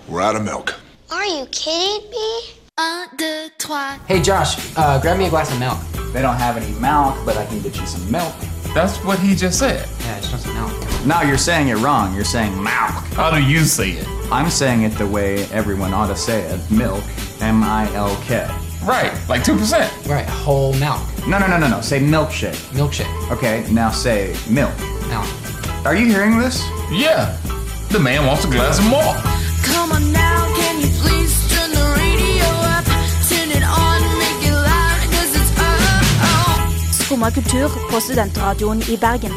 We're out of milk. Are you kidding me? Hey Josh, grab me a glass of milk. They don't have any milk, but I can get you some milk. That's what he just said. Yeah, it's just milk. No, you're saying it wrong. You're saying milk. How do you say it? I'm saying it the way everyone ought to say it. Milk. M-I-L-K. Right, like 2%. Right, whole milk. No. Say milkshake. Milkshake. Okay, now say milk. Milk. Are you hearing this? Yeah, the man wants a glass of milk. Come on now, can you please turn the radio up? Turn it on, make it loud, 'cause it's Skumma kultur på Studentradioen i Bergen.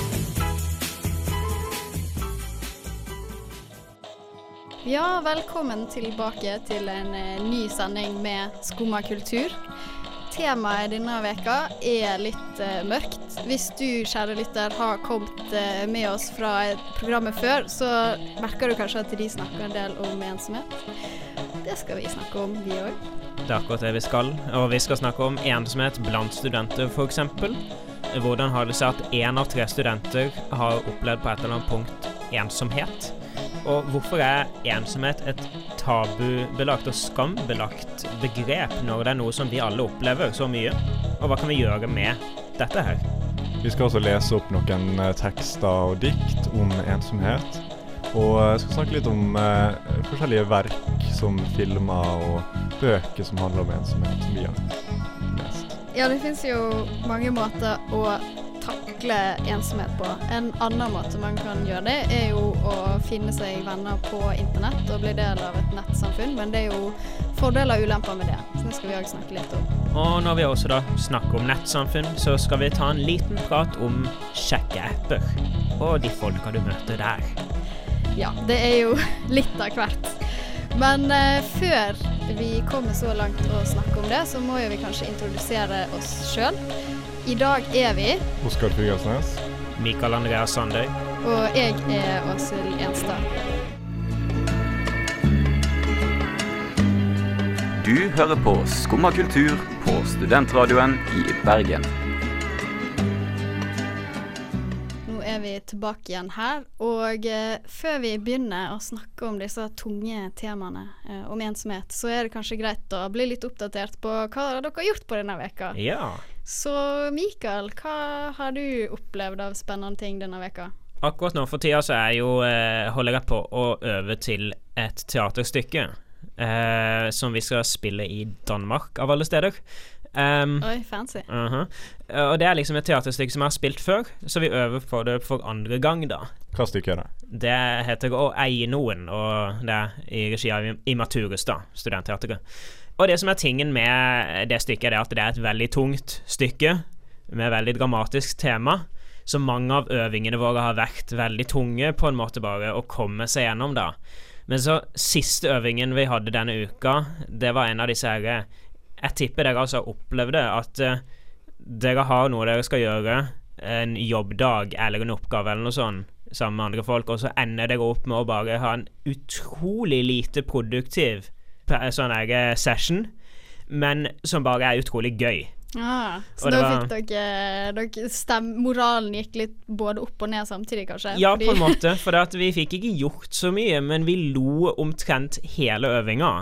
Ja, velkommen tilbake til en ny sending med Skumma kultur. Temaet denne veka litt mørkt. Hvis du, kjære lytter, har kommet med oss fra programmet før, så merker du kanskje at de snakker en del om ensomhet. Det skal vi snakke om, vi også. Det akkurat det vi skal, og vi skal snakke om ensomhet blant studenter for eksempel. Hvordan har det seg at 1 av 3 studenter har opplevd på et eller annet punkt ensomhet? Og hvorfor ensomhet et tabubelagt og skambelagt begrep når det noe som vi alle opplever så mye? Og hva kan vi gjøre med dette her? Vi skal også lese opp noen tekster og dikt om ensomhet. Og skal snakke litt om forskjellige verk som filmer og bøker som handler om ensomhet som vi har lest. Ja, det finnes jo mange måter å takle ensomhet på. En annen måte man kan gjøre det jo å finne seg venner på internett og bli del av et nettsamfunn, men det jo fordeler og ulemper med det. Så det skal vi også snakke litt om. Og når vi også da snakker om nettsamfunn, så skal vi ta en liten prat om sjekkeapper og de folka du møter der. Ja, det jo litt av hvert. Men før vi kommer så langt å snakke om det, så må jo vi kanskje introdusere oss selv. I dag vi Oskar Fygalsnes, Mikael Andreas Sandøy og jeg Åshild Enstad. Du hører på Skumma kultur på Studentradioen i Bergen. Nå vi tilbake igjen her, og før vi begynner å snakke om disse tunge temaene om ensomhet, så det kanskje greit å bli litt oppdatert på hva dere har gjort på denne veka. Ja. Så Mikael, hva har du opplevd av spennende ting denne veka? Akkurat nå for tida så holder jeg på å øve til et teaterstykke som vi skal spille i Danmark av alle steder. Oi, fancy. Og det liksom et teaterstykke som jeg har spilt før, så vi øver på det for andre gang da. Hva stykke det? Det heter Å eie noen, og det i regi av Immaturus da, studentteateret. Og det som tingen med det stykket at det et veldig tungt stykke med veldig dramatisk tema, så mange av øvingene våre har vært veldig tunge på en måte bare å komme seg gjennom da. Men så siste øvingen vi hadde denne uka, det var en av disse her. Jeg tipper dere altså opplevde at dere har noe dere skal gjøre, en jobbdag eller en oppgave eller noe sånt, sammen med andre folk, og så ender dere opp med å bare ha en utrolig lite produktiv sånn session, men som bare utrolig gøy. Så da fikk dere moralen gikk litt både opp og ned samtidig kanskje? Ja, på en måte, for at vi fikk ikke gjort så mye, men vi lo omtrent hele øvinga.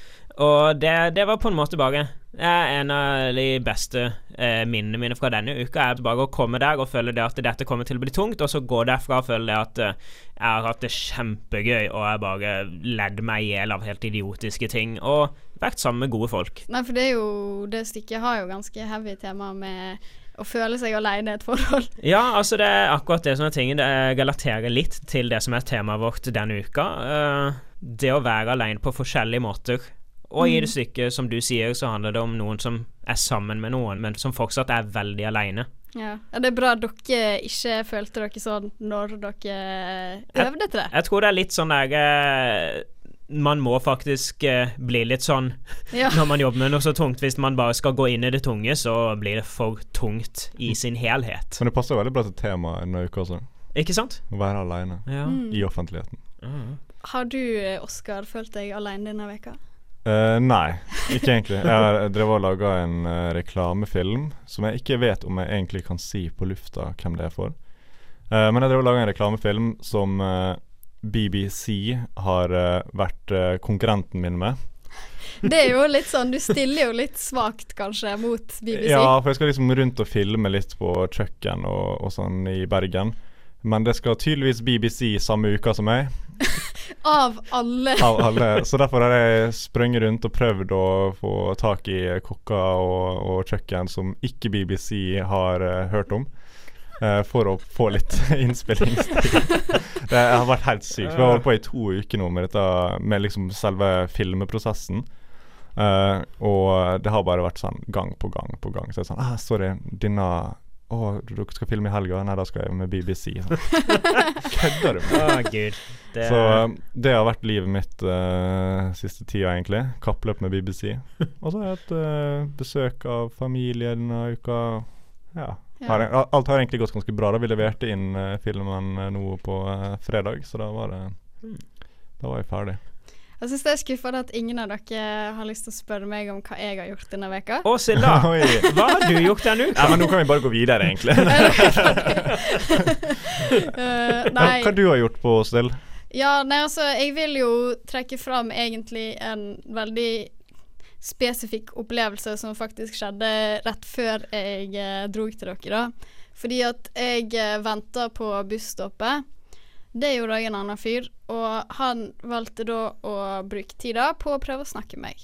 Og det var på en måte bare en av de beste minnene mine fra denne uka bare å komme der og føle det at dette kommer til å bli tungt, og så gå derfra og føle det at jeg har hatt det kjempegøy, og jeg bare ledd meg ihjel av helt idiotiske ting, og vært sammen med gode folk. Nei, for det stykket har jo ganske heavy tema med å føle seg alene i et forhold. Ja, altså det akkurat det som tingen, det relaterer litt til det som temaet vårt denne uka. Det å være alene på forskjellige måter. Og i det stykket, som du sier, så handler det om noen som sammen med noen, men som fortsatt veldig alene. Ja, det bra at dere ikke følte dere sånn når dere øvde til det. Jeg tror det litt sånn der man må faktisk bli litt sånn når man jobber med noe så tungt. Hvis man bare skal gå inn i det tunge, så blir det for tungt i sin helhet. Men det passer veldig bra til temaet denne uka også. Ikke sant? Å være alene i offentligheten. Har du, Oskar, følt deg alene denne veka? Nei, ikke egentlig. Jeg drev og laget en reklamefilm som jeg ikke vet om jeg egentlig kan si på lufta hvem det for. Men jeg drev og laget en reklamefilm som BBC har vært konkurrenten min med. Det jo litt sånn, du stiller jo litt svagt kanskje mot BBC. Ja, for jeg skal liksom rundt og filme litt på kjøkken og sånn i Bergen. Men det skal tydeligvis BBC samme uka som meg. Av alle. Av alle. Så derfor har jeg sprunget rundt og prøvd å få tak i kokker og kjøkken som ikke BBC har hørt om. For å få litt innspillingstid. Det har vært helt sykt. Vi har holdt på i 2 uker nå med dette, med liksom selve filmeprosessen. Og det har bare vært sånn gang på gang på gang. Så det sånn, sorry, dere skal filme i helga? Nei, da skal jeg med BBC. Kødder du med? Gud. Så det har vært livet mitt siste tida egentlig. Kappløp med BBC. Og så har jeg et besøk av familien denne uka. Alt har egentlig gått ganske bra. Da vi leverte inn filmen nå på fredag, så da var jeg ferdig. Jeg synes det skuffende at ingen av dere har lyst til å spørre meg om hva jeg har gjort denne veka. Silla, hva har du gjort der nå? Ja, men nå kan vi bare gå videre egentlig. Nei. Hva du har gjort på Still? Ja, nei, altså, jeg vil jo trekke fram egentlig en veldig spesifikk opplevelse som faktisk skjedde rett før jeg drog til dere da. Fordi at jeg ventet på busstoppet. Det gjorde jeg en annen fyr, og han valgte da å bruke tida på å prøve å snakke med meg.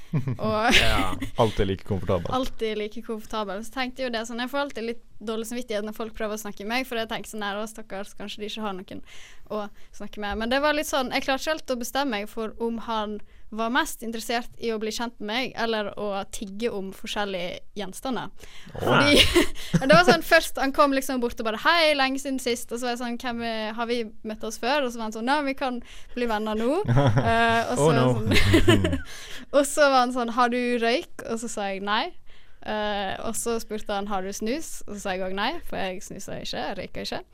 Og alltid like komfortabel. Alltid like komfortabel. Så tenkte jeg jo det sånn, jeg får alltid litt dårlig samvittighet når folk prøver å snakke med meg, for jeg tenker sånn her, stakkars, kanskje de ikke har noen å snakke med. Men det var litt sånn, jeg klarte ikke helt å bestemme meg for om han var mest interessert i å bli kjent med meg, eller å tigge om forskjellige gjenstander. Fordi, det var sånn, først han kom liksom bort og bare, hei, lenge siden sist, og så var jeg sånn, har vi møtt oss før? Og så var han sånn, nei, vi kan bli venner nå. Og så, sånn, og så var han sånn, har du røyk? Og så sa jeg nei. Og så spurte han, har du snus? Og så sa jeg også nei, for jeg snuser ikke, jeg røyker ikke.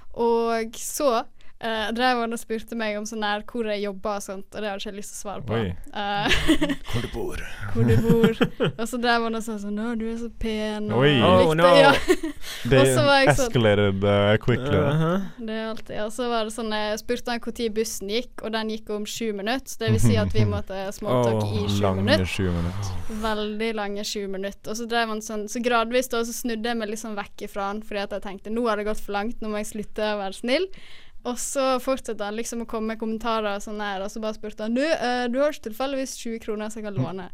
Og så drev han og spurte meg om sånn her hvor jeg jobber og sånt, og det hadde jeg ikke lyst til å svare på. Hvor du bor. Hvor du bor. Og så drev han og sa sånn, du er så pen. Og no. Det escalated quickly. Det er alltid. Og så var det sånn, jeg spurte han hvor tid bussen gikk, og den gikk om 7 minutter, så det vil si at vi måtte smalltalk i 7 minutter. 7 minutter. Veldig lange 7 minutter. Og så drev han sånn, så gradvis da, så snudde jeg meg liksom vekk ifra han, fordi at jeg tenkte, nå har det gått for langt, nå må jeg slutte å være snill. Og så fortsatte han liksom å komme med kommentarer og sånn her, og så bare spurte han, du har ikke tilfeldigvis 20 kroner så jeg kan låne.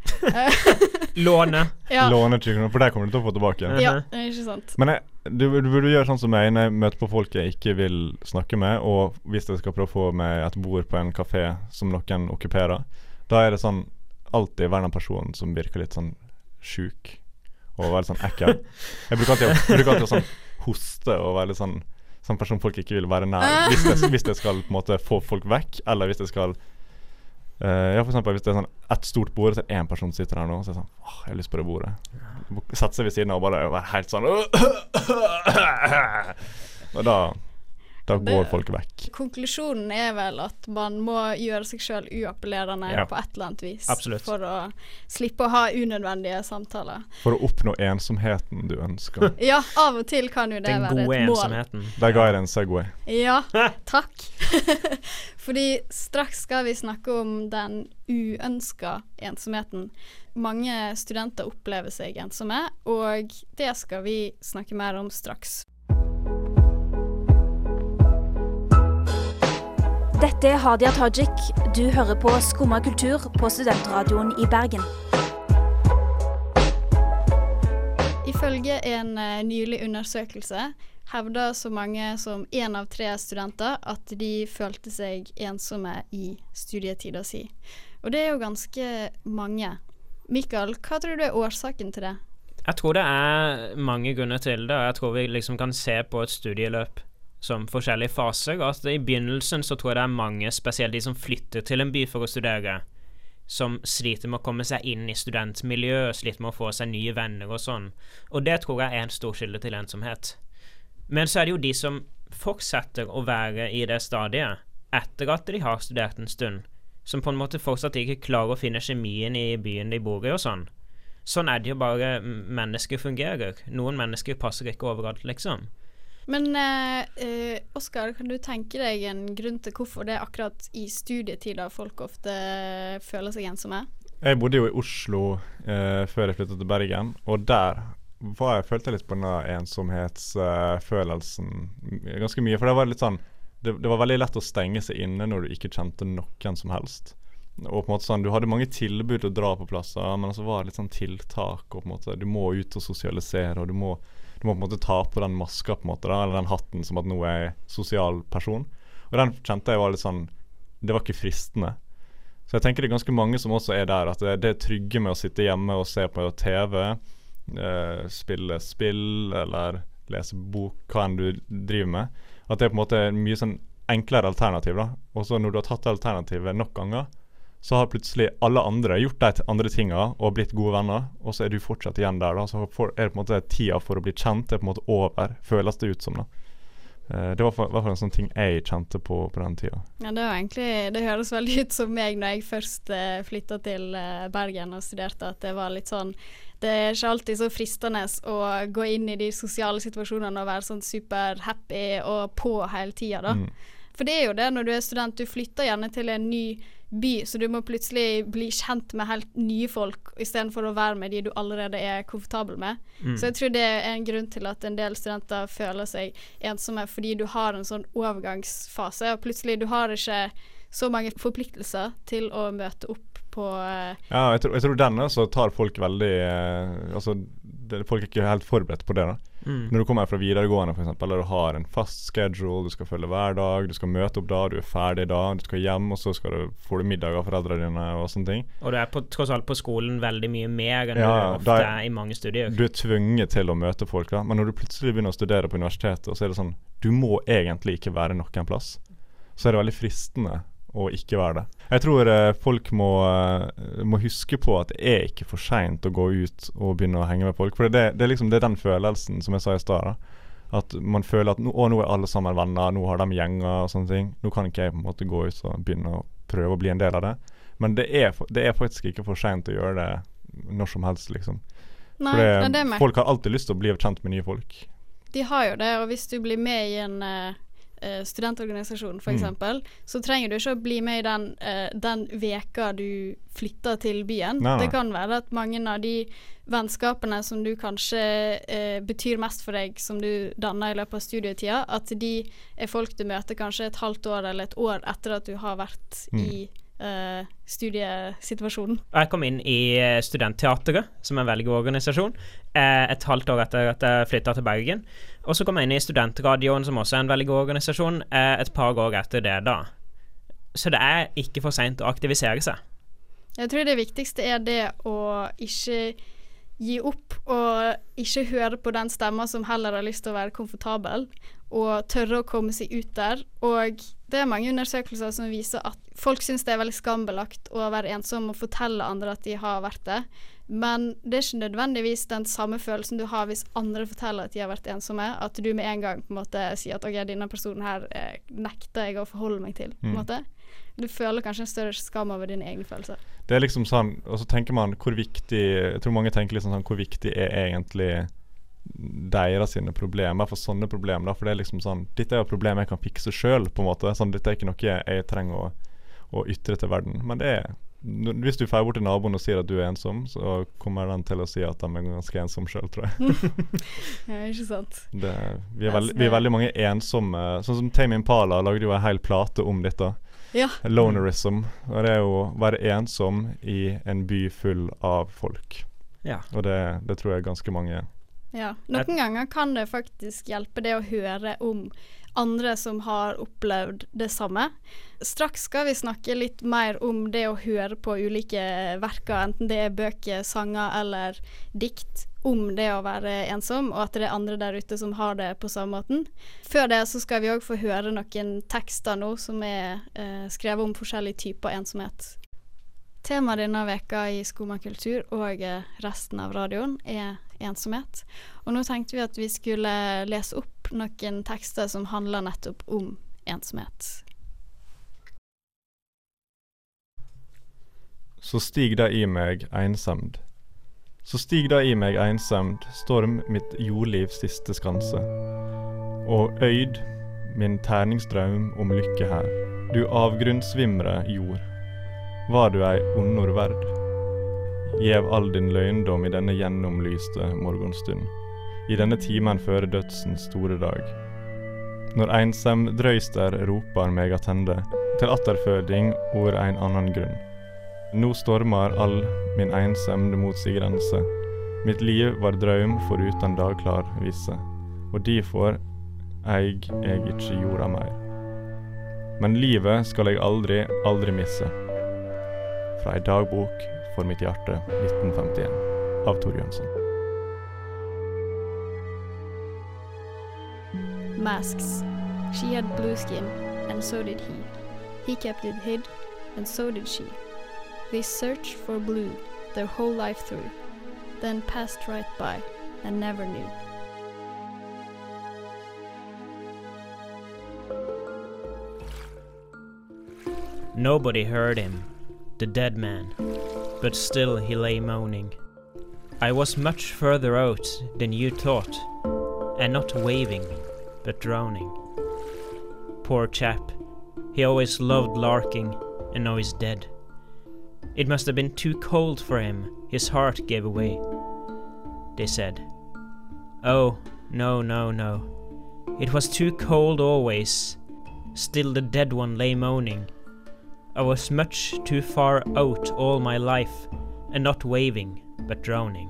Låne? Ja. Låne 20 kroner, for det kommer du til å få tilbake. Ja, ikke sant. Men du burde gjøre sånn som meg når jeg møter på folk jeg ikke vil snakke med, og hvis jeg skal prøve å få meg et bord på en kafé som noen okkuperer, da er det sånn, alltid være en person som virker litt sånn syk, og være sånn ekkel. Jeg bruker alltid å sånn hoste og være litt sånn person folk ikke vil være nær hvis jeg skal på en måte få folk vekk, eller hvis jeg skal for eksempel hvis det er sånn et stort bord, så er det en person som sitter her nå, så er det sånn, jeg har lyst på det bordet, sette seg ved siden av og bare være helt sånn og da går folk vekk. Konklusjonen er vel at man må gjøre seg selv uappellerende på et eller annet vis. Absolutt. For å slippe å ha unødvendige samtaler. For å oppnå ensomheten du ønsker. Ja, av og til kan jo det være et mål. Den gode ensomheten. Der ga jeg en segway. Ja, takk. Fordi straks skal vi snakke om den uønsket ensomheten. Mange studenter opplever seg ensomme, og det skal vi snakke mer om straks. Dette er Hadia Tajik. Du hører på Skumma kultur på Studentradioen i Bergen. Ifølge en nylig undersøkelse hevder så mange som 1 av 3 studenter at de følte seg ensomme i studietiden sin. Og det er jo ganske mange. Mikael, hva tror du er årsaken til det? Jeg tror det er mange grunner til det, og jeg tror vi liksom kan se på et studieløp som forskjellige faser. Altså, i begynnelsen så tror jeg det er mange, spesielt de som flytter til en by for å studere, som sliter med å komme seg inn i studentmiljøet, sliter med å få seg nye venner og sånn. Og det tror jeg er en stor skylde til ensomhet. Men så er det jo de som fortsetter å være i det stadiet etter at de har studert en stund, som på en måte fortsatt ikke klarer å finne kjemien i byen de bor i og sånn. Sånn er det jo bare mennesker fungerer. Noen mennesker passer ikke overalt, liksom. Men Oskar, kan du tenke deg en grunn til hvorfor det akkurat i studietider folk ofte føler seg ensomme? Jeg bodde jo i Oslo før jeg flyttet til Bergen, og der følte jeg litt på denne ensomhetsfølelsen ganske mye, for det var litt sånn, det var veldig lett å stenge seg inne når du ikke kjente noen som helst. Og på en måte sånn, du hadde mange tilbud å dra på plasser, men så var det litt sånn tiltak, og på en måte, du må ut og sosialisere, og du må på en måte ta på den maska på en måte da, eller den hatten som at nå er jeg sosial person. Og den kjente jeg var litt sånn, det var ikke fristende. Så jeg tenker det er ganske mange som også er der, at det er trygge med å sitte hjemme og se på TV, spille spill, eller lese bok, hva enn du driver med. At det er på en måte mye sånn enklere alternativ da. Og så når du har tatt alternativet nok ganger, så har plutselig alle andre gjort de andre tingene og blitt gode venner, og så er du fortsatt igjen der da, så er det på en måte tida for å bli kjent, det er på en måte over, føles det ut som da. Det var i hvert fall en sånn ting jeg kjente på den tida. Ja, det var egentlig, det høres veldig ut som meg når jeg først flyttet til Bergen og studerte, at det var litt sånn, det er ikke alltid så fristende å gå inn i de sosiale situasjonene og være sånn super happy og på hele tiden da. For det er jo det når du er student, du flytter gjerne til en ny by, så du må plutselig bli kjent med helt nye folk i stedet for å være med de du allerede er komfortabel med. Så jeg tror det er en grunn til at en del studenter føler seg ensomme, fordi du har en sånn overgangsfase, og plutselig du har ikke så mange forpliktelser til å møte opp på Ja, jeg tror denne så tar folk veldig folk er ikke helt forberedt på det da. Når du kommer fra videregående for eksempel, eller du har en fast schedule, du skal følge hver dag, du skal møte opp da, du er ferdig da, du skal hjem, og så får du middag av foreldrene dine og sånne ting. Og du er tross alt på skolen veldig mye mer enn du ofte er i mange studier. Du er tvunget til å møte folk da, men når du plutselig begynner å studere på universitetet, så er det sånn, du må egentlig ikke være noen plass. Så er det veldig fristende å ikke være det. Jeg tror folk må huske på at det er ikke for sent å gå ut og begynne å henge med folk, for det er liksom det er den følelsen som jeg sa i stad da. At man føler at nå er alle sammen venner, nå har de gjenger og sånne ting. Nå kan ikke jeg på en måte gå ut og begynne å prøve å bli en del av det. Men det er faktisk ikke for sent å gjøre det når som helst liksom. Nei, for folk har alltid lyst til å bli kjent med nye folk. De har jo det, og hvis du blir med i en studentorganisasjon for eksempel, så trenger du ikke å bli med i den veka du flytter til byen. Nei. Det kan være at mange av de vennskapene som du kanskje betyr mest for deg, som du danner i løpet av studietida, at de er folk du møter kanskje et halvt år eller et år etter at du har vært i studiesituasjonen. Jeg kom inn i Studentteateret, som er en veldig god organisasjon, et halvt år etter at jeg flyttet til Bergen. Og så kom jeg inn i Studentradioen, som også er en veldig god organisasjon, et par år etter det da. Så det er ikke for sent å aktivisere seg. Jeg tror det viktigste er det å ikke gi opp, og ikke høre på den stemmen som heller har lyst til å være komfortabel, og tørre å komme seg ut der. Og det er mange undersøkelser som viser at folk synes det er veldig skambelagt å være ensom og fortelle andre at de har vært det. Men det er ikke nødvendigvis den samme følelsen du har hvis andre forteller at de har vært ensomme, at du med en gang på en måte sier at ok, denne personen her nekter jeg å forholde meg til, på en måte. Du føler kanskje en større skam over dine egne følelser. Det er liksom sånn, og så tenker man hvor viktig, jeg tror mange tenker liksom sånn, hvor viktig er egentlig deres sine problemer, for sånne problemer da, for det er liksom sånn, dette er jo et problem jeg kan fikse selv på en måte, sånn, dette er ikke noe jeg trenger å ytre til verden, men det er, hvis du fer bort til naboen og sier at du er ensom, så kommer den til å si at de er ganske ensom selv, tror jeg. Ja, ikke sant. Vi er veldig mange ensomme, sånn som Tame Impala lagde jo en hel plate om dette. Ja. Lonerism, og det er jo å være ensom i en by full av folk. Ja. Og det tror jeg ganske mange. Ja, noen ganger kan det faktisk hjelpe det å høre om andre som har opplevd det samme. Straks skal vi snakke litt mer om det å høre på ulike verker, enten det er bøker, sanger eller dikt, om det å være ensom, og at det er andre der ute som har det på samme måten. Før det så skal vi også få høre noen tekster nå som er skrevet om forskjellige typer ensomhet. Temaet denne veka i Skumma kultur og resten av radioen er ensomhet. Og nå tenkte vi at vi skulle lese opp noen tekster som handler nettopp om ensomhet. Så stig da i meg ensemd. Så stig da i meg ensemd, storm mitt jordlivs siste skanse. og øyd min terningsdraum om lykke her. Du avgrunnsvimre jord, var du ei ondord verd? Gjev all din løgndom i denne gjennomlyste morgenstund, i denne timen før dødsens store dag. Når einsam drøyster roper meg attende, til atterføding or ein annan grunn. Nå stormar all min einsemd mot sin grense. Mitt liv var drøm foruten dagklar visse, og derfor eig jeg ikke jorda mer. Men livet skal jeg aldri misse. Fra en dagbok for mitt hjerte 1951 av Tor Jønsson. Masks. She had blue skin, and so did he. He kept it hid, and so did she. They searched for blue their whole life through, then passed right by and never knew. Nobody heard him, the dead man, but still he lay moaning. I was much further out than you thought, and not waving, but droning. Poor chap, he always loved larking, and now he's dead. It must have been too cold for him, his heart gave away, they said. Oh, no, no, no. It was too cold always, still the dead one lay moaning. I was much too far out all my life, and not waving, but droning.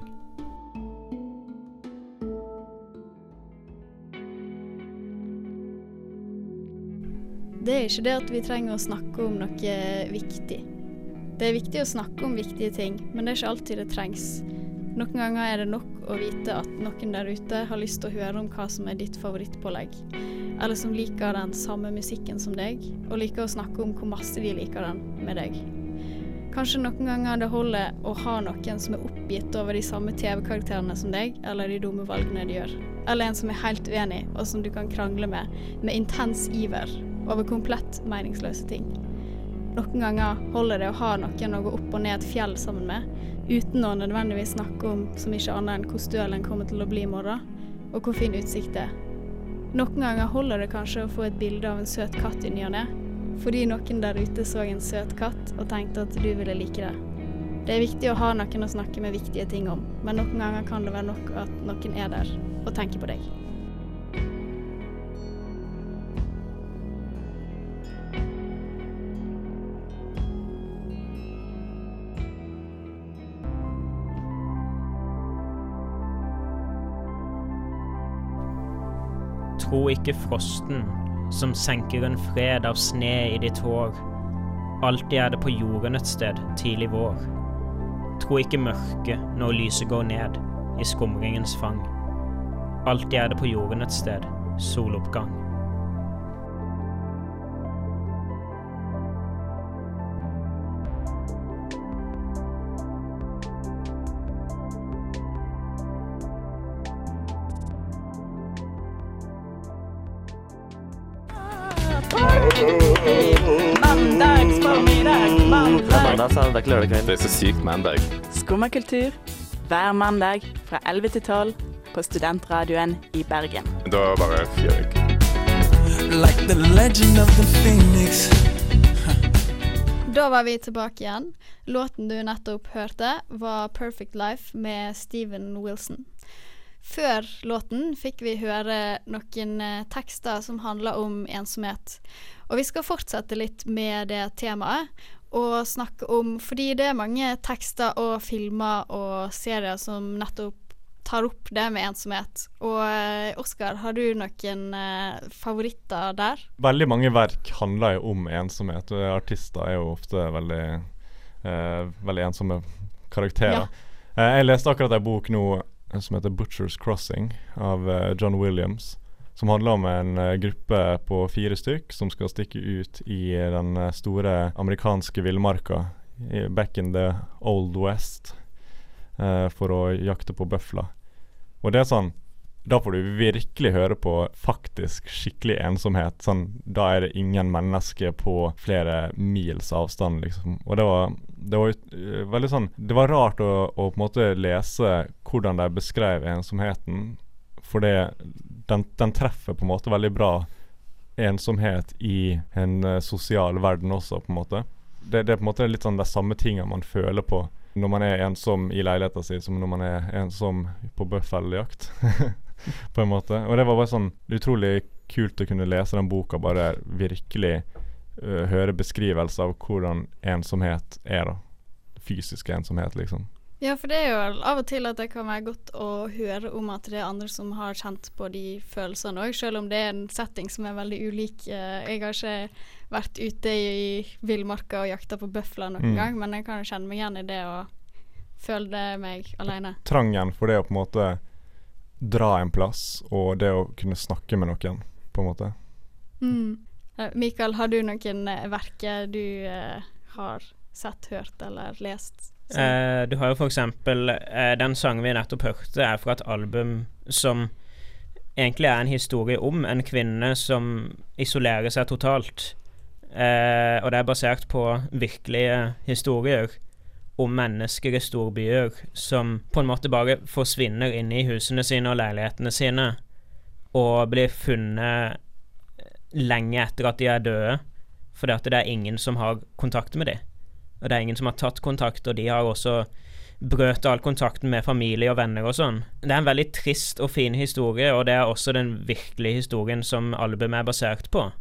Det er ikke det at vi trenger å snakke om noe viktig. Det er viktig å snakke om viktige ting, men det er ikke alltid det trengs. Noen ganger er det nok å vite at noen der ute har lyst til å høre om hva som er ditt favorittpålegg, eller som liker den samme musikken som deg, og liker å snakke om hvor masse de liker den med deg. Kanskje noen ganger det holder å ha noen som er oppgitt over de samme TV-karakterene som deg, eller de dumme valgene de gjør. Eller en som er helt uenig, og som du kan krangle med intens iver, over komplett meningsløse ting. Noen ganger holder det å ha noen å gå opp og ned et fjell sammen med, uten å nødvendigvis snakke om så mye annet enn hvor støl en kommer til å bli i morgen, og hvor fin utsikt det er. Noen ganger holder det kanskje å få et bilde av en søt katt i ny og ne, fordi noen der ute så en søt katt og tenkte at du ville like det. Det er viktig å ha noen å snakke med viktige ting om, men noen ganger kan det være nok at noen er der og tenker på deg. Tro ikke frosten, som senker en fred av sne i ditt hår. Alltid er det på jorden et sted, tidlig vår. Tro ikke mørke når lyset går ned i skumringens fang. Alltid er det på jorden et sted, soloppgang. Det er så sykt mandag. Skummakultur hver mandag fra 11 til 12 på Studentradioen i Bergen. Da bare fjøk. Like the legend of the phoenix. Da var vi tilbake igjen. Låten du nettopp hørte var Perfect Life med Steven Wilson. Før låten fikk vi høre noen tekster som handler om ensomhet. Og vi skal fortsette litt med det temaet, og snakke om, fordi det er mange tekster og filmer og serier som nettopp tar opp det med ensomhet. Og Oskar, har du noen favoritter der? Veldig mange verk handler jo om ensomhet. Artister er jo ofte veldig ensomme karakterer. Ja. Jeg leste akkurat en bok nå som heter Butcher's Crossing av John Williams, som handler om en gruppe på 4 stykk som skal stikke ut i den store amerikanske villmarka back in the Old West for å jakte på bøfler. Og det er sånn, da får du virkelig høre på faktisk skikkelig ensomhet. Sånn, da er det ingen mennesker på flere mils avstand, liksom. Og det var veldig sånn, det var rart å på en måte lese hvordan de beskrev ensomheten, for den treffer på en måte veldig bra ensomhet i en sosial verden også, på en måte. Det på en måte litt sånn de samme tingene man føler på når man ensom i leiligheten sin, som når man ensom på bøffeljakt, på en måte. Og det var bare sånn utrolig kult å kunne lese den boka, bare virkelig høre beskrivelse av hvordan ensomhet da. Fysisk ensomhet, liksom. Ja, for det jo av og til at det kan være godt å høre om at det andre som har kjent på de følelsene også, selv om det en setting som veldig ulik. Jeg har ikke vært ute i villmarka og jakta på bøfler noen gang, men jeg kan jo kjenne meg igjen i det og føle meg alene. Trangen for det å på en måte dra en plass, og det å kunne snakke med noen, på en måte. Mikael, har du noen verker du har sett, hørt eller lest? Du har jo for eksempel den sangen vi nettopp hørte fra et album som egentlig en historie om en kvinne som isolerer seg totalt, og det basert på virkelige historier om mennesker i storbyer som på en måte bare forsvinner inn i husene sine og leilighetene sine og blir funnet lenge etter at de døde, fordi at det ingen som har kontakt med dem. Og det ingen som har tatt kontakt, og de har også brøt all kontakten med familie og venner og sånn. Det en veldig trist og fin historie, og det også den virkelige historien som albumet basert på.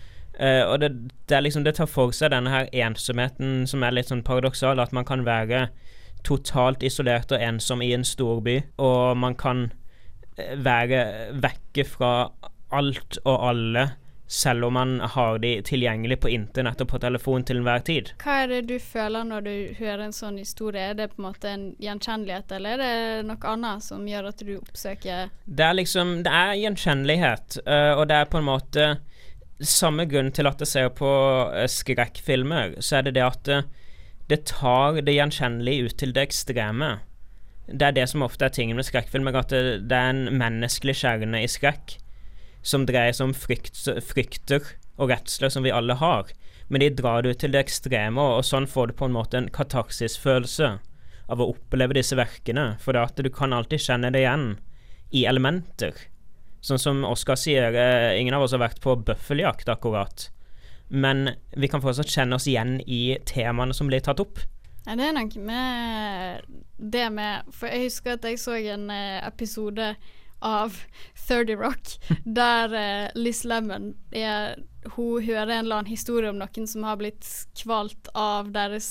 Og det liksom, det tar for seg denne her ensomheten som litt sånn paradoksal, at man kan være totalt isolert og ensom i en storby, og man kan være vekke fra alt og alle, selv om man har de tilgjengelig på internett og på telefon til enhver tid. Hva det du føler når du hører en sånn historie? Er det på en måte en gjenkjennelighet, eller er det noe annet som gjør at du oppsøker? Det liksom, det gjenkjennelighet, og det på en måte samme grunn til at jeg ser på skrekkfilmer, så det at det tar det gjenkjennelige ut til det ekstreme. Det det som ofte tingen med skrekkfilmer, at det en menneskelig kjerne i skrekk, som dreier seg om frykter og redsler som vi alle har, men de drar det ut til det ekstreme, og sånn får du på en måte en katarsisfølelse av å oppleve disse verkene, for at du kan alltid kjenne det igjen i elementer. Sånn som Oskar sier, ingen av oss har vært på bøffeljakt akkurat, men vi kan fortsatt kjenne oss igjen i temaene som blir tatt opp. Ja, det noe med det med, for jeg husker at jeg så en episode av 30 Rock, der Liz Lemon hun hører en eller annen historie om noen som har blitt kvalt av deres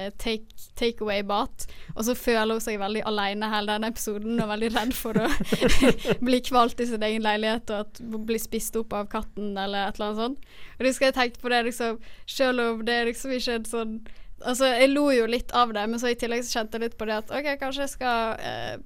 takeaway-bat, og så føler hun seg veldig alene hele den episoden, og veldig redd for å bli kvalt i sin egen leilighet, og at hun blir spist opp av katten, eller et eller annet sånt. Og det skal jeg tenke på det, liksom, selv om det liksom ikke en sånn, altså jeg lo jo litt av det, men så i tillegg så kjente jeg litt på det at, ok, kanskje jeg skal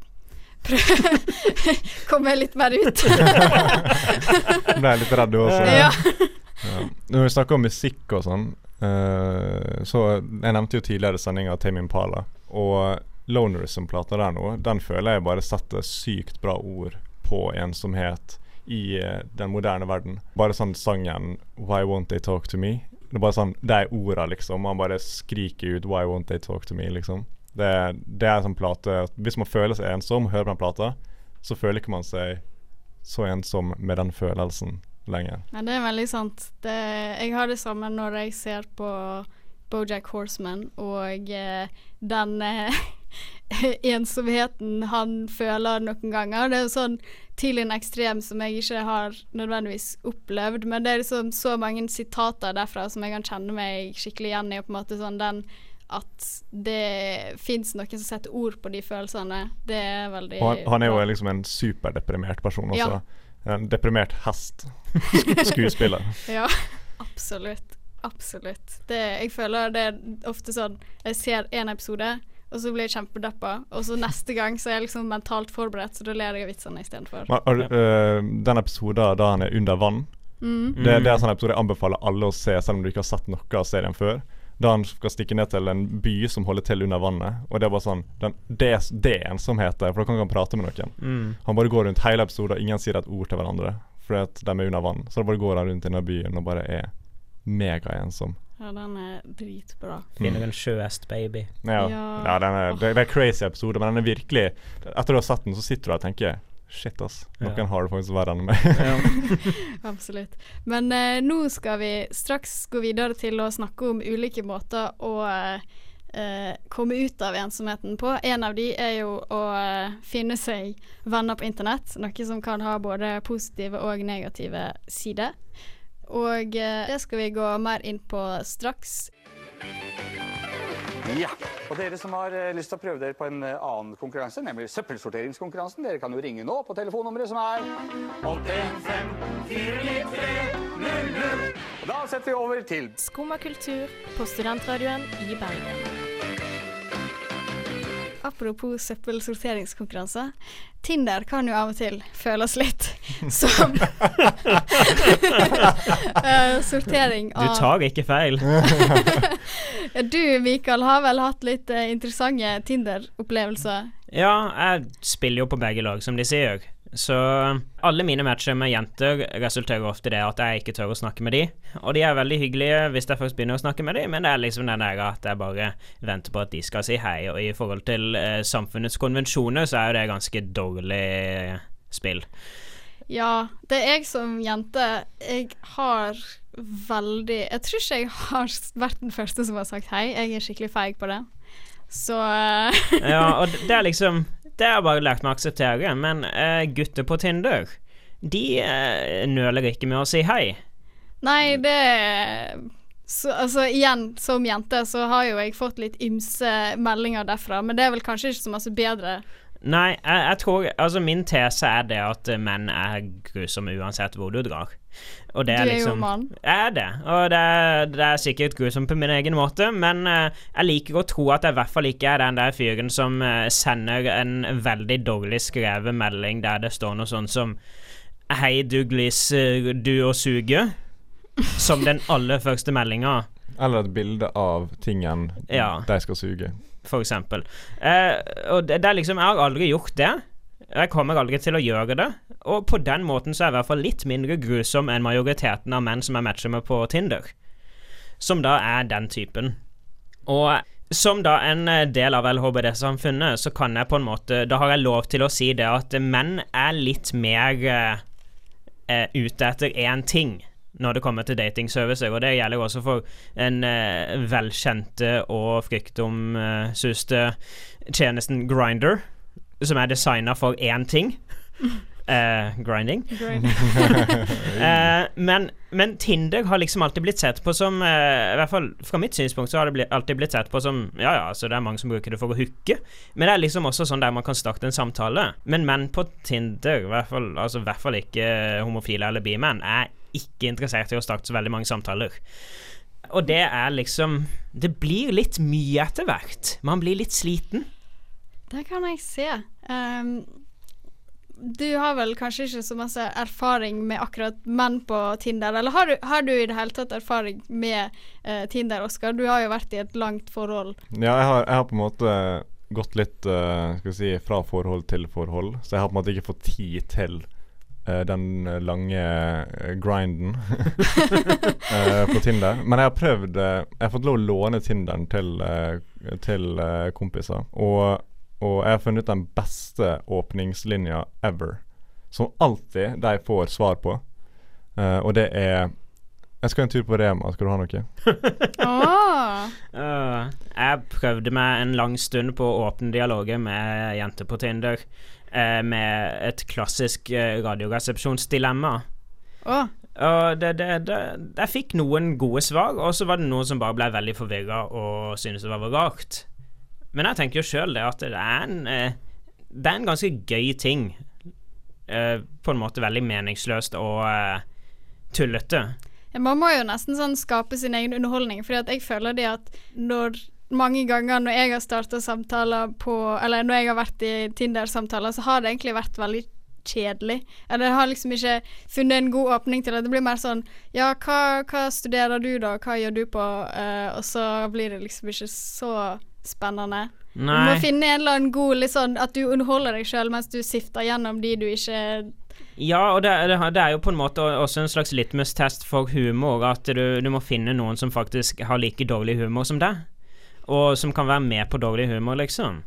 komme litt mer ut. Ble litt redd også. Ja. Når vi snakker om musikk og sånn, så jeg nevnte jo tidligere sending av Tame Impala, og Lonerism-plata der nå, den føler jeg bare setter sykt bra ord på ensomhet i den moderne verden. Bare sånn sangen Why Won't They Talk To Me? Det bare sånn, det ordet liksom, man bare skriker ut Why Won't They Talk To Me liksom. Det en sånn plate, hvis man føler seg ensom og hører på den plata, så føler ikke man seg så ensom med den følelsen lenger. Ja, det veldig sant. Jeg har det samme når jeg ser på BoJack Horseman, og den ensomheten han føler noen ganger. Det jo sånn til en ekstrem som jeg ikke har nødvendigvis opplevd, men det liksom så mange sitater derfra som jeg kan kjenne meg skikkelig igjen i, og på en måte sånn den at det finnes noen som setter ord på de følelsene. Det veldig han jo liksom en superdeprimert person også. Ja. En deprimert hest skuespiller. Ja, absolutt. Jeg føler det ofte sånn, jeg ser en episode, og så blir jeg kjempedeppa, og så neste gang så jeg liksom mentalt forberedt, så da ler jeg av vitsene i stedet for. Den episoden da han under vann, det en sånn episode jeg anbefaler alle å se, selv om du ikke har sett noe av serien før. Da han skal stikke ned til en by som holder til under vannet, og det bare sånn det ensomhet, for da kan han prate med noen. Han bare går rundt hele episoden, og ingen sier et ord til hverandre, for at de under vann, så da bare går han rundt i denne byen og bare mega ensom. Ja, den dritbra. Finner en sjøhest, baby. Ja, det crazy episode, men den virkelig, etter du har sett den, så sitter du der og tenker, shit ass. Noen har det faktisk verre enn meg. Absolutt. Men nå skal vi straks gå videre til å snakke om ulike måter å komme ut av ensomheten på. En av de er jo å finne seg venner på internett, noe som kan ha både positive og negative sider. Og det skal vi gå mer inn på straks. Ja, og dere som har lyst til å prøve dere på en annen konkurranse, nemlig søppelsorteringskonkurransen, dere kan jo ringe nå på telefonnummeret som er 815-493-00. Da setter vi over til Skumma kultur på Studentradioen i Bergen. Apropos søppelsorteringskonkurranse, Tinder kan jo av og til føles litt som sortering av... Du tar ikke feil. Du, Mikael, har vel hatt litt interessante Tinder-opplevelser? Ja, jeg spiller jo på begge lag, som de sier. Så alle mine matcher med jenter resulterer ofte i det at jeg ikke tør å snakke med de. Og de er veldig hyggelige hvis jeg først begynner å snakke med de, men det er liksom den der at jeg bare venter på at de skal si hei. Og i forhold til samfunnets konvensjoner så er jo det ganske dårlig spill. Ja, det er jeg som jente. Jeg har veldig... Jeg tror ikke jeg har vært den første som har sagt hei. Jeg er skikkelig feig på det. Så... Ja, og det er liksom... Det har jeg bare lært meg å akseptere, men gutter på Tinder, de nøler ikke med å si hei. Nei, det... Så, altså igjen, som jente så har jo jeg fått litt ymse meldinger derfra, men det er vel kanskje ikke så masse bedre. Nei, jeg tror, altså min tese er det at menn er grusomme uansett hvor du drar. Og det du er liksom, jo mann. Er det, og det er sikkert grusomt på min egen måte, men jeg liker å tro at jeg i hvert fall ikke er den der fyren som sender en veldig dårlig skrevet melding der det står noe sånn som «Hei Douglas, du og suge», som den aller første meldingen. Eller et bilde av tingen de skal suge. For eksempel. Og det er liksom, jeg har aldri gjort det. Jeg kommer aldri til å gjøre det. Og på den måten så er jeg i hvert fall litt mindre grusom enn majoriteten av menn som jeg matcher med på Tinder. Som da er den typen. Og som da en del av LHBD-samfunnet, så kan jeg på en måte, da har jeg lov til å si det at menn er litt mer ute etter en ting når det kommer til datingservicer, og det gjelder også for en velkjente og fryktomsuste tjenesten Grindr, som er designet for én ting. Grinding. Men Tinder har liksom alltid blitt sett på som, i hvert fall fra mitt synspunkt så har det alltid blitt sett på som, ja, så det er mange som bruker det for å hooke, men det er liksom også sånn der man kan starte en samtale. Men menn på Tinder, i hvert fall ikke homofile eller bimenn, er ikke interessert i å starte så veldig mange samtaler. Og det er liksom, det blir litt mye etter hvert. Man blir litt sliten. Det kan jeg se. Du har vel kanskje ikke så masse erfaring med akkurat menn på Tinder, eller har du i det hele tatt erfaring med Tinder, Oskar? Du har jo vært i et langt forhold. Ja, jeg har på en måte gått litt, skal vi si, fra forhold til forhold, så jeg har på en måte ikke fått tid til den lange grinden på Tinder. Men jeg har prøvd, jeg har fått lov å låne Tinderen til kompiser, og jeg har funnet den beste åpningslinja ever, som alltid de får svar på, og det er jeg skal en tur på Rema, skal du ha noe? Jeg prøvde meg en lang stund på å åpne dialoger med jenter på Tinder, med et klassisk radioresepsjonsdilemma. Og jeg fikk noen gode svar, og så var det noen som bare ble veldig forvirret og syntes det var rart. Men jeg tenker jo selv det at det er en ganske gøy ting, på en måte veldig meningsløst og tullete. Man må jo nesten sånn skape sin egen underholdning, fordi at jeg føler det at mange ganger når jeg har startet samtaler eller når jeg har vært i Tinder-samtaler, så har det egentlig vært veldig kjedelig. Eller jeg har liksom ikke funnet en god åpning til det. Det blir mer sånn, ja, hva studerer du da? Hva gjør du på? Og så blir det liksom ikke så spennende. Nei. Du må finne en eller annen god, litt sånn, at du underholder deg selv mens du sifter gjennom de du ikke... Ja, og det er jo på en måte også en slags litmus-test for humor, at du må finne noen som faktisk har like dårlig humor som deg, og som kan være med på dårlig humor, liksom.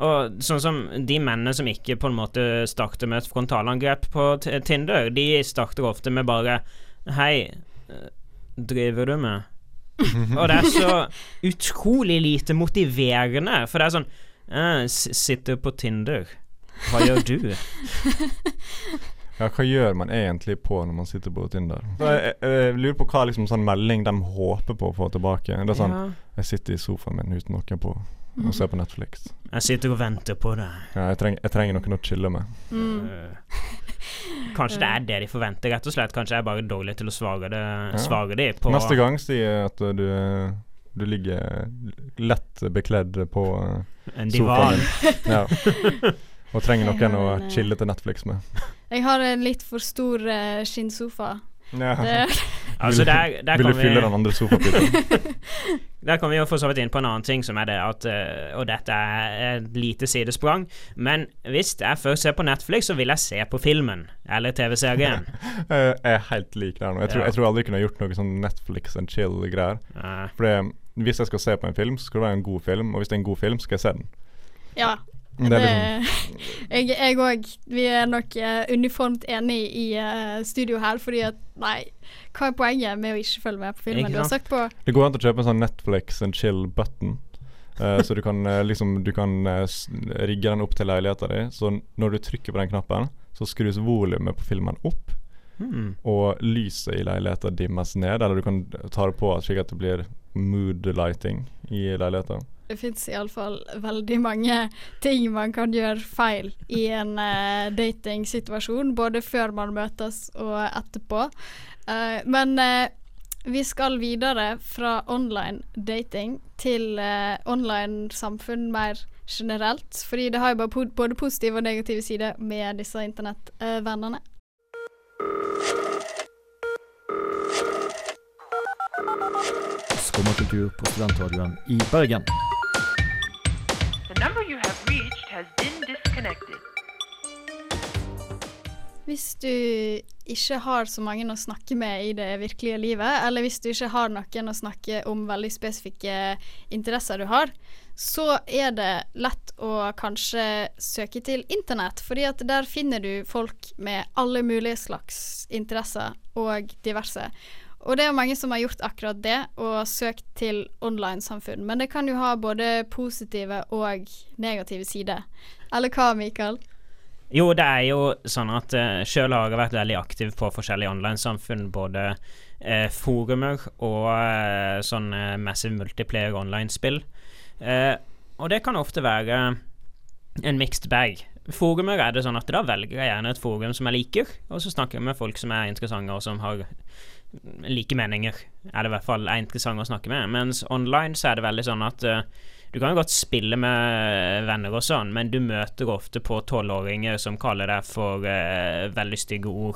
Og sånn som de mennene som ikke på en måte starter med et frontalangrep på Tinder, de starter ofte med bare hei, driver du med? Og det så utrolig lite motiverende, for det sånn sitter på Tinder, hva gjør du? Ja, hva gjør man egentlig på når man sitter på Tinder? Så jeg lurer på hva liksom sånn melding de håper på å få tilbake. Det sånn, jeg sitter i sofaen min uten noe på og ser på Netflix. Jeg sitter og venter på det. Ja, jeg trenger noen å chille med. Kanskje det det de forventer, rett og slett. Kanskje jeg bare dårlig til å svare de på... Neste gang sier at du ligger lett bekledd på en divan. Ja. Og trenger noen å chille til Netflix med. Jeg har en litt for stor skinnsofa. Ja. Altså der vil du fylle den andre sofapytten? Der kommer vi jo for så vidt inn på en annen ting som det at, og dette et lite sidesprang, men hvis jeg først ser på Netflix, så vil jeg se på filmen eller TV-serien. Jeg helt lik der nå. Jeg tror aldri kunne gjort noe sånn Netflix and chill greier. For hvis jeg skal se på en film, så skal det være en god film, og hvis det en god film, skal jeg se den. Ja. Jeg også. Vi nok uniformt enige i studio her, fordi at nei, hva poenget med å ikke følge med på filmen? Du har sagt på det går an til å kjøpe en sånn Netflix and chill button, så du kan rigge den opp til leiligheten din, så når du trykker på den knappen, så skrus volumet på filmen opp, og lyset i leiligheten dimmes ned, eller du kan ta det på slik at det blir mood lighting i leiligheten. Det finnes i alle fall veldig mange ting man kan gjøre feil i en dating-situasjon, både før man møtes og etterpå. Men vi skal videre fra online dating til online samfunn mer generelt, fordi det har jo både positive og negative sider med disse internettvennene. Skummakultur på Studentradioen i Bergen. The number you have reached has been disconnected. Hvis du ikke har så mange å snakke med i det virkelige livet, eller hvis du ikke har noen å snakke om veldig spesifikke interesser du har, så det lett å kanskje søke til internett, fordi at der finner du folk med alle mulige slags interesser og diverse. Og det mange som har gjort akkurat det, og søkt til online-samfunn. Men det kan jo ha både positive og negative sider. Eller hva, Mikael? Jo, det jo sånn at selv har jeg vært veldig aktiv på forskjellige online-samfunn, både forumer og sånn massive multiplayer online-spill. Og det kan ofte være en mixed bag. Forumer det sånn at da velger jeg gjerne et forum som jeg liker, og så snakker jeg med folk som interessante og som har like meninger, det i hvert fall interessant å snakke med. Mens online så det veldig sånn at du kan jo godt spille med venner og sånn, men du møter ofte på 12-åringer som kaller deg for veldig stygge ord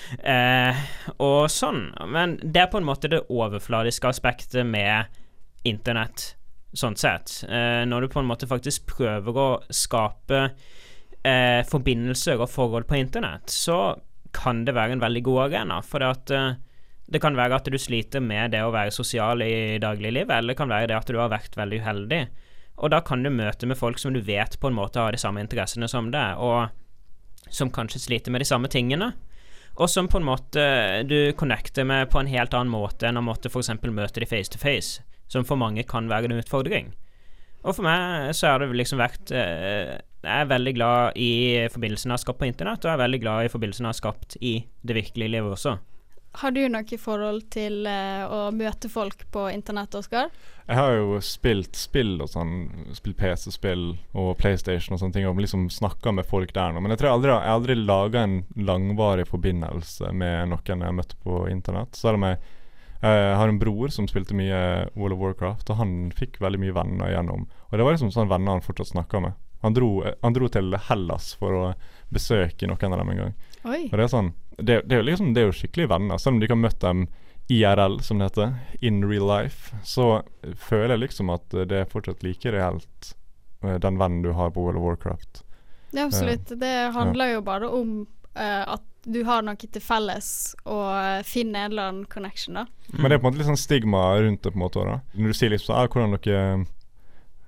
og sånn. Men det på en måte det overfladiske aspektet med internett sånn sett. Når du på en måte faktisk prøver å skape forbindelser og forhold på internett, så kan det være en veldig god arena, for at det kan være at du sliter med det å være sosial i dagliglivet, eller det kan være det at du har vært veldig uheldig. Og da kan du møte med folk som du vet på en måte har de samme interessene som deg, og som kanskje sliter med de samme tingene, og som på en måte du connecter med på en helt annen måte enn å måtte for eksempel møte de face to face, som for mange kan være en utfordring. Og for meg så har det liksom vært jeg veldig glad i forbindelsen jeg har skapt på internett, og jeg veldig glad i forbindelsen jeg har skapt i det virkelige livet også. Har du noe forhold til å møte folk på internett, Oskar? Jeg har jo spilt spill og sånn, spilt PC-spill og PlayStation og sånne ting, og liksom snakket med folk der nå. Men jeg tror jeg aldri laget en langvarig forbindelse med noen jeg møtte på internett. Selv om jeg har en bror som spilte mye World of Warcraft, og han fikk veldig mye venner igjennom. Og det var liksom sånn venner han fortsatt snakket med. Han dro til Hellas for å besøke noen av dem en gang. Oi. Og det sånn, det er jo skikkelig venner. Selv om de kan møte dem IRL, som det heter, in real life, så føler jeg liksom at det fortsatt like reelt den vennen du har på World of Warcraft. Ja, absolutt. Det handler jo bare om at du har noe til felles og finner en eller annen connection da. Men det på en måte litt sånn stigma rundt det på en måte da. Når du sier liksom hvordan dere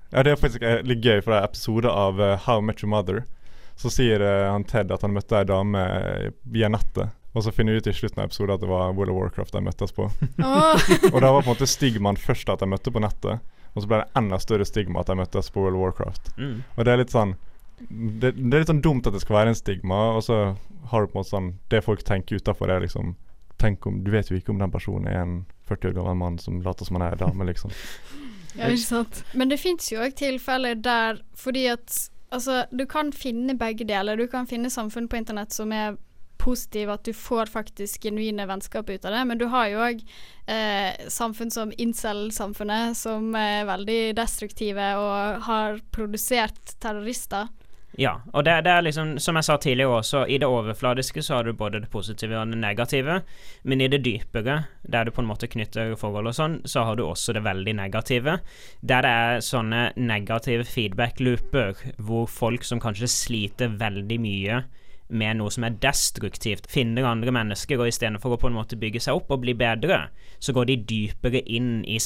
Ja, det faktisk litt gøy, for det episode av How I Met Your Mother. Så sier han Ted at han møtte en dame via nettet. Og så finner vi ut i slutten av episoden at det var World of Warcraft de møttes på. Og da var på en måte stigmaen først at de møtte på nettet. Og så ble det enda større stigma at de møttes på World of Warcraft. Og det er litt sånn det er litt sånn dumt at det skal være en stigma. Og så har du på en måte sånn det folk tenker utenfor er liksom du vet jo ikke om den personen er en 40 år gammel mann som later som han er en dame, liksom. Ja, ikke sant. Men det finnes jo også tilfeller der, fordi at altså, du kan finne begge deler. Du kan finne samfunn på internett som er positive, at du får faktisk genuine vennskap ut av det, men du har jo også samfunn som incel-samfunnet, som er veldig destruktive og har produsert terrorister. Ja, og det er liksom, som jeg sa tidligere også, i det overfladiske så har du både det positive og det negative, men i det dypere, der du på en måte knytter forhold og sånn, så har du også det veldig negative, der det er sånne negative feedback-looper, hvor folk som kanskje sliter veldig mye med noe som er destruktivt, finner andre mennesker, og i stedet for å på en måte bygge seg opp og bli bedre, så går de dypere inn i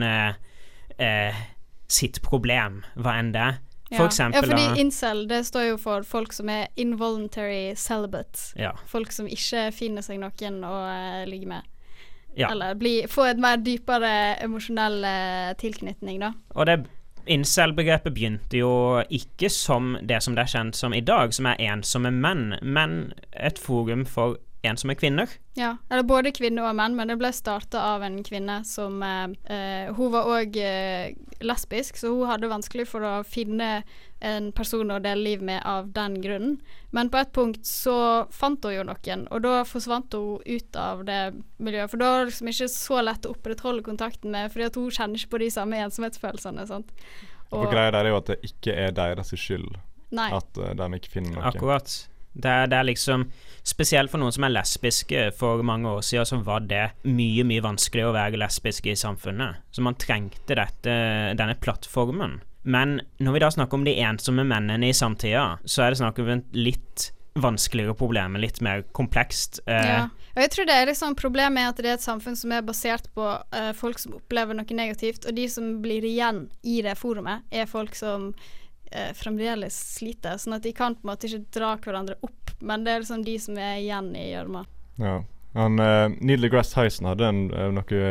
sitt problem, hva enn det er. For eksempel, fordi incel, det står jo for folk som er involuntary celibate. Ja. Folk som ikke finner seg noen å ligge med. Ja. Eller få et mer dypere emosjonell tilknytning, da. Og det incel-begrepet begynte jo ikke som det som det er kjent som i dag, som er ensomme menn, men et forum for ensomme kvinner. Ja, eller både kvinner og menn, men det ble startet av en kvinne som hun var også lesbisk, så hun hadde vanskelig for å finne en person å dele liv med av den grunnen. Men på et punkt så fant hun jo noen, og da forsvant hun ut av det miljøet, for da var det liksom ikke så lett å opprettholde kontakten med, fordi at hun kjenner ikke på de samme ensomhetsfølelsene, sant? Og greia der er jo at det ikke er deres skyld at de ikke finner noe. Akkurat. Det er liksom, spesielt for noen som er lesbiske, for mange år siden så var det mye vanskeligere å være lesbiske i samfunnet. Så man trengte denne plattformen. Men når vi da snakker om de ensomme mennene i samtida, så er det snakk om en litt vanskeligere problem, litt mer komplekst. Ja, og jeg tror det er liksom problemet er at det er et samfunn som er basert på folk som opplever noe negativt, og de som blir igjen i det forumet er folk som fremdeles sliter, sånn at de kan på en måte ikke dra hverandre opp, men det er liksom de som er igjen i gjørma. Ja, Neil deGrasse Tyson hadde noe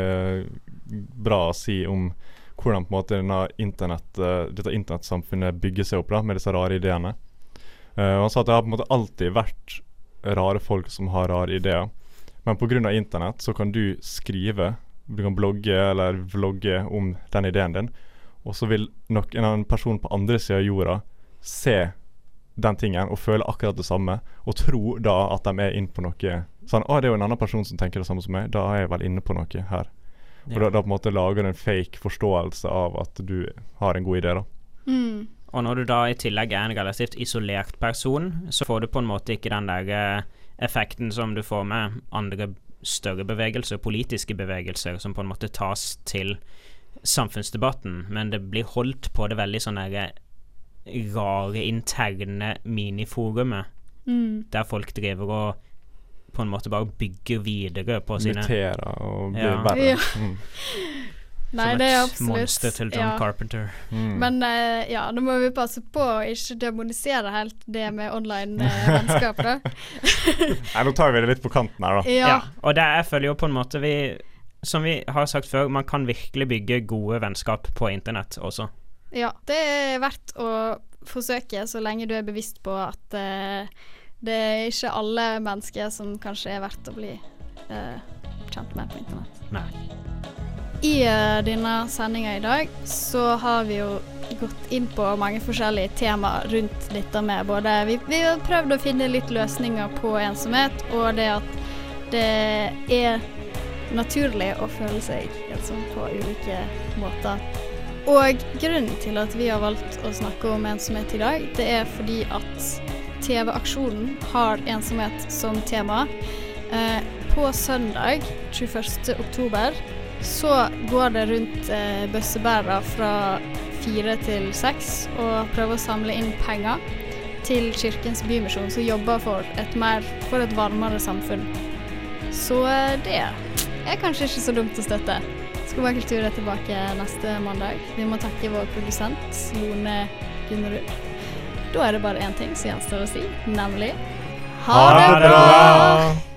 bra å si om hvordan på en måte dette internettsamfunnet bygger seg opp da, med disse rare ideene. Han sa at det har på en måte alltid vært rare folk som har rare ideer, men på grunn av internett så kan du skrive, du kan blogge eller vlogge om den ideen din, og så vil nok en annen person på andre siden av jorda se den tingen og føle akkurat det samme, og tro da at de er inne på noe sånn, det er jo en annen person som tenker det samme som meg, da er jeg vel inne på noe her. Og da på en måte lager du en fake forståelse av at du har en god idé da. Og når du da i tillegg er en relativt isolert person, så får du på en måte ikke den der effekten som du får med andre større bevegelser, politiske bevegelser, som på en måte tas til samfunnsdebatten, men det blir holdt på det veldig sånne rare interne miniforumet, der folk driver og på en måte bare bygger videre på sine muterer og blir verre. Nei, det er absolutt monster til John Carpenter. Men nå må vi passe på å ikke demonisere helt det med online vennskap da. Nei, nå tar vi det litt på kanten her da. Ja, og det føler jo på en måte som vi har sagt før, man kan virkelig bygge gode vennskap på internett også. Ja, det er verdt å forsøke så lenge du er bevisst på at det er ikke alle mennesker som kanskje er verdt å bli kjent med på internett. Nei. I denne sendingen i dag så har vi jo gått inn på mange forskjellige temaer rundt dette med både vi har prøvd å finne litt løsninger på ensomhet, og det at det er naturlig å føle seg ensom på ulike måter. Og grunnen til at vi har valgt å snakke om ensomhet i dag, det er fordi at TV-aksjonen har ensomhet som tema. På søndag 21. oktober så går det rundt bøssebærere fra 4 til 6 og prøver å samle inn penger til Kirkens Bymisjon, som jobber for et varmere samfunn. Så det er kanskje ikke så dumt å støtte. Skumma kultur er tilbake neste mandag. Vi må takke vår produsent, Lone Gunnerud. Da er det bare en ting som gjenstår å si, nemlig ha det bra!